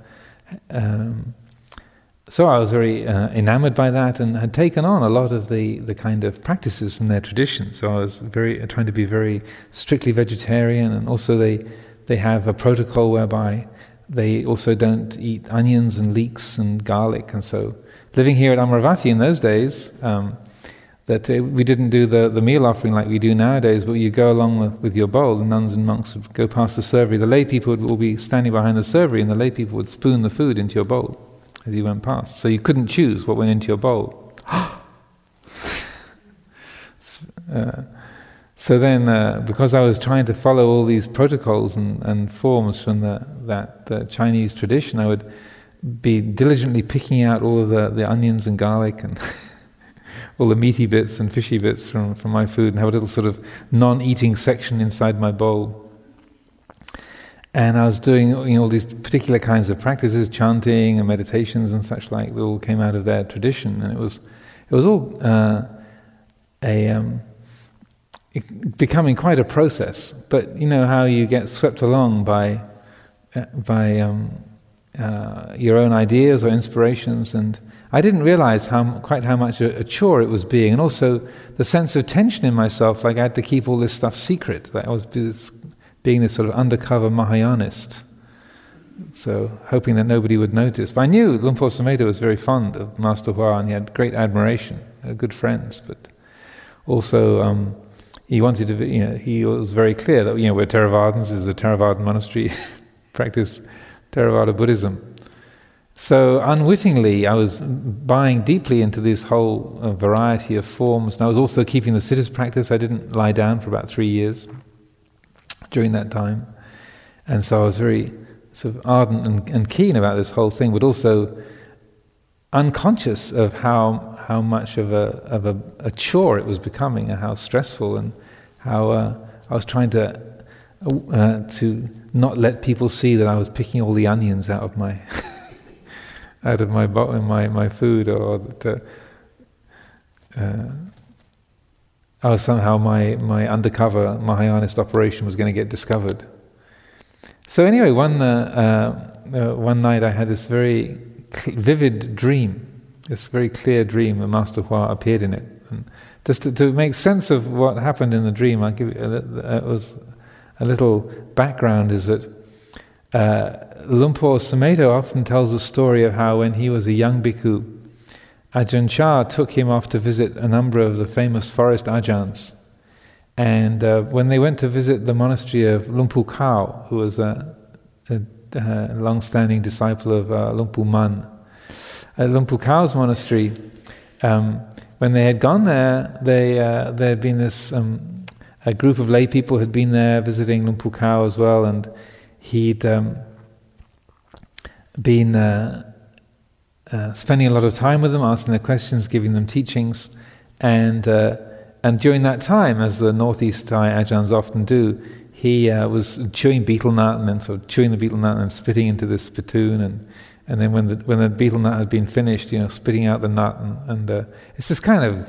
so I was very enamored by that and had taken on a lot of the kind of practices from their tradition. So I was trying to be very strictly vegetarian, and also they have a protocol whereby they also don't eat onions and leeks and garlic. And so living here at Amaravati in those days, that we didn't do the meal offering like we do nowadays, but you go along with your bowl. The nuns and monks would go past the servery. The lay people would all be standing behind the servery, and the lay people would spoon the food into your bowl as you went past. So you couldn't choose what went into your bowl. So then, because I was trying to follow all these protocols and forms from that Chinese tradition, I would be diligently picking out all of the onions and garlic and all the meaty bits and fishy bits from my food, and have a little sort of non-eating section inside my bowl. And I was doing all these particular kinds of practices, chanting and meditations and such like, that all came out of their tradition, and it was all becoming quite a process. But you know how you get swept along by your own ideas or inspirations, and I didn't realize quite how much a chore it was being, and also the sense of tension in myself, like I had to keep all this stuff secret, that I was being this sort of undercover Mahayanist, So, hoping that nobody would notice. But I knew Luang Por Sumedho was very fond of Master Hua, and he had great admiration. They were good friends, but also he wanted to. He was very clear that we're Theravadins. This is a Theravada monastery, practice Theravada Buddhism. So unwittingly, I was buying deeply into this whole variety of forms, and I was also keeping the siddhist practice. I didn't lie down for about 3 years during that time, and so I was very sort of ardent and keen about this whole thing, but also unconscious of how much of a chore it was becoming, and how stressful, and how I was trying to not let people see that I was picking all the onions out of my my food, or that I was somehow my undercover Mahayanist operation was going to get discovered. So anyway, one night I had this very vivid dream, this very clear dream, and Master Hua appeared in it. And just to make sense of what happened in the dream, I'll give you a little background. Is that Luang Por Sumedho often tells the story of how when he was a young bhikkhu, Ajahn Chah took him off to visit a number of the famous forest ajahns. And when they went to visit the monastery of Luang Pu Khao, who was a long-standing disciple of Luang Pu Man, at Luang Pu Khao's monastery, when they had gone there, there had been this a group of lay people had been there visiting Luang Pu Khao as well, and he'd been spending a lot of time with them, asking their questions, giving them teachings, and during that time, as the Northeast Thai ajahns often do, he was chewing betel nut, and then sort of chewing the betel nut and spitting into this spittoon, and then when the betel nut had been finished, spitting out the nut, and it's this kind of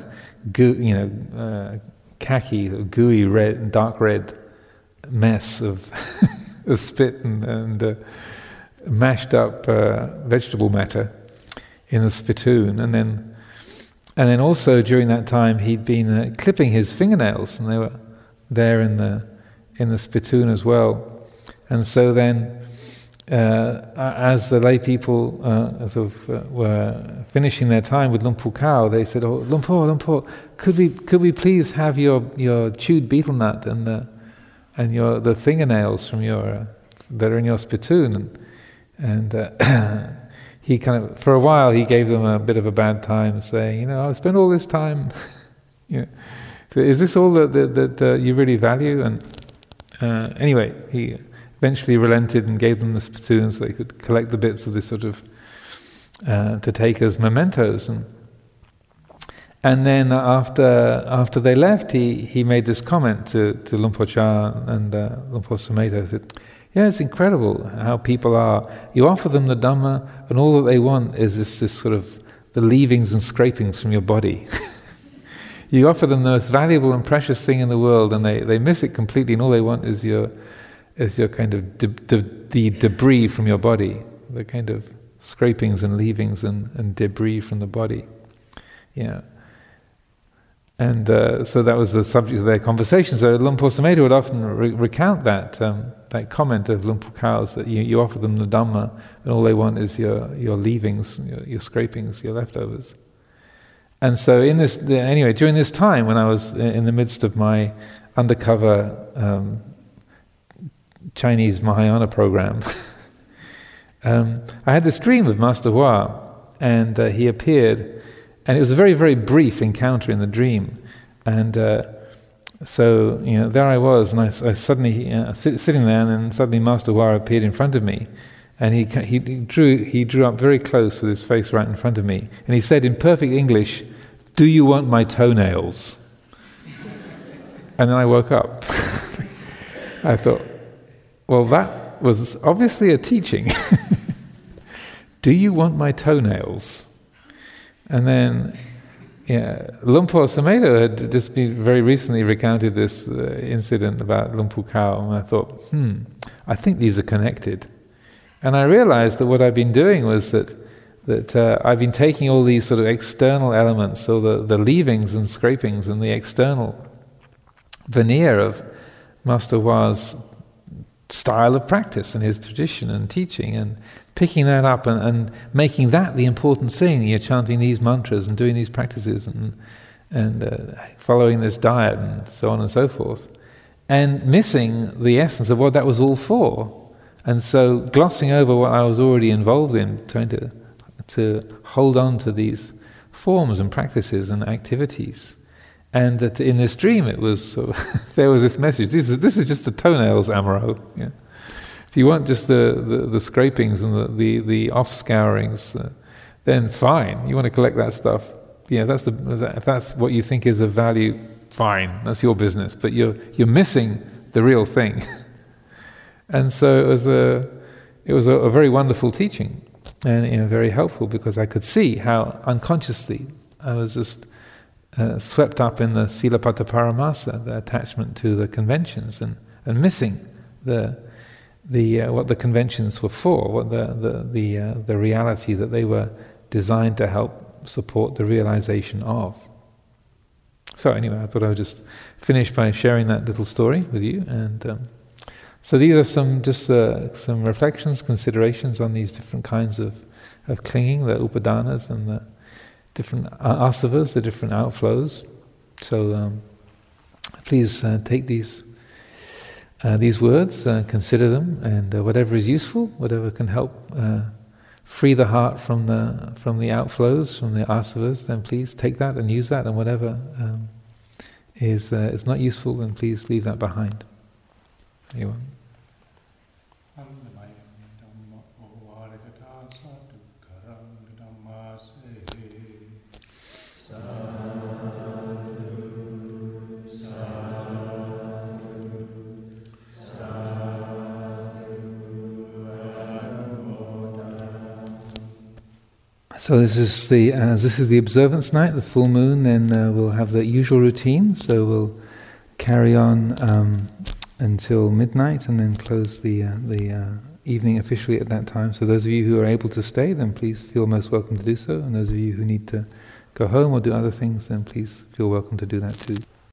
khaki, gooey red, dark red mess of of spit and mashed up vegetable matter in the spittoon, and then also during that time he'd been clipping his fingernails, and they were there in the spittoon as well. And so then, as the lay people were finishing their time with Luang Pu Khao, they said, "Oh, Luang Por, could we please have your chewed betel nut and the fingernails from that are in your spittoon?" And he kind of, for a while, he gave them a bit of a bad time, saying, "I spent all this time. Is this all that you really value?" And anyway, he eventually relented and gave them the spittoons so they could collect the bits of this sort of to take as mementos. And then after they left, he made this comment to Luang Por Chah and Luang Por Sumedho. He said, "Yeah, it's incredible how people are. You offer them the Dhamma, and all that they want is this sort of the leavings and scrapings from your body. You offer them the most valuable and precious thing in the world, and they miss it completely, and all they want is your kind of the debris from your body, the kind of scrapings and leavings and debris from the body." And so that was the subject of their conversation. So Luang Por Sumedho would often recount that comment of Luang Pu Khao's, that you offer them the Dhamma, and all they want is your leavings, your scrapings, your leftovers. And so anyway, during this time when I was in the midst of my undercover Chinese Mahayana program, I had this dream of Master Hua, and he appeared. And it was a very, very brief encounter in the dream, and so there I was, and I suddenly sitting there, and then suddenly Master Hua appeared in front of me, and he drew up very close with his face right in front of me, and he said in perfect English, "Do you want my toenails?" And then I woke up. I thought, well, that was obviously a teaching. Do you want my toenails? And then, Luang Por Sumedho had just very recently recounted this incident about Luang Pu Khao, and I thought, I think these are connected. And I realized that what I've been doing was that I've been taking all these sort of external elements, so the leavings and scrapings and the external veneer of Master Hua's style of practice and his tradition and teaching, and picking that up and making that the important thing. You're chanting these mantras and doing these practices and following this diet and so on and so forth, and missing the essence of what that was all for. And so glossing over what I was already involved in, trying to hold on to these forms and practices and activities. And that in this dream, it was there was this message. This is just the toenails, Amaro. Yeah. If you want just the scrapings and the off scourings, then fine. You want to collect that stuff. Yeah, if that's what you think is of value, fine. That's your business. But you're missing the real thing. And so it was a very wonderful teaching, and very helpful, because I could see how unconsciously I was just swept up in the Silapata Paramasa, the attachment to the conventions, and missing the what the conventions were for, what the reality that they were designed to help support the realization of. So anyway, I thought I would just finish by sharing that little story with you, and so these are some reflections, considerations on these different kinds of clinging, the upadanas and the different asavas, the different outflows. So please take these words, consider them, and whatever is useful, whatever can help free the heart from the outflows, from the asavas, then please take that and use that, and whatever is not useful, then please leave that behind. Anyone? So this is the observance night, the full moon. Then we'll have the usual routine. So we'll carry on until midnight, and then close the evening officially at that time. So those of you who are able to stay, then please feel most welcome to do so. And those of you who need to go home or do other things, then please feel welcome to do that too.